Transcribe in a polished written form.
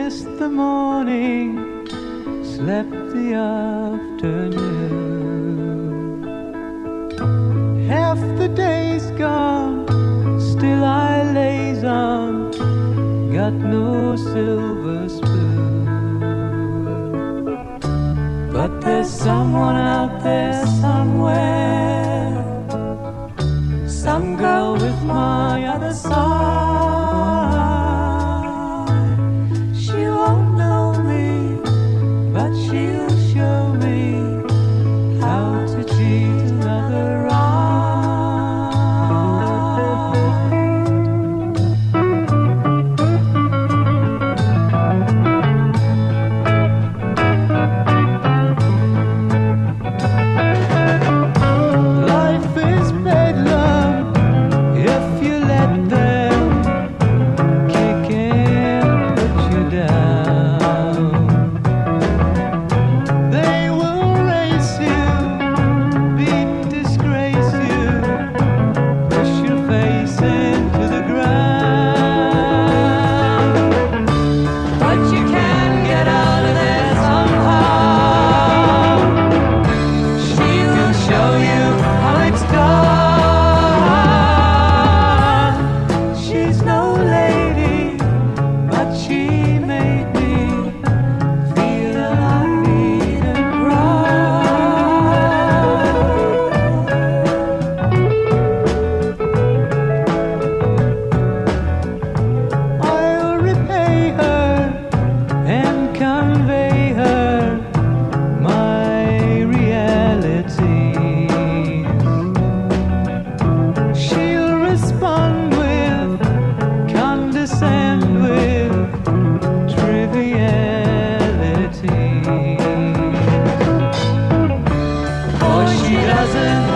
missed the morning, slept the afternoon. Half the day's gone, still I lays on, got no silver spoon. But there's someone out there somewhere, some girl with my other side. She won't know me, but she'll show me how to treat another right. Life is bedlam if you let them kick and put you down. They will race you, beat, disgrace you, push your face into the ground. But you can get out of there somehow. She will show you how it's done. She's no lady, but she made me feel alive and proud. I'll repay her and convey her my realities. She'll respond with, condescend with trivialities. For she doesn't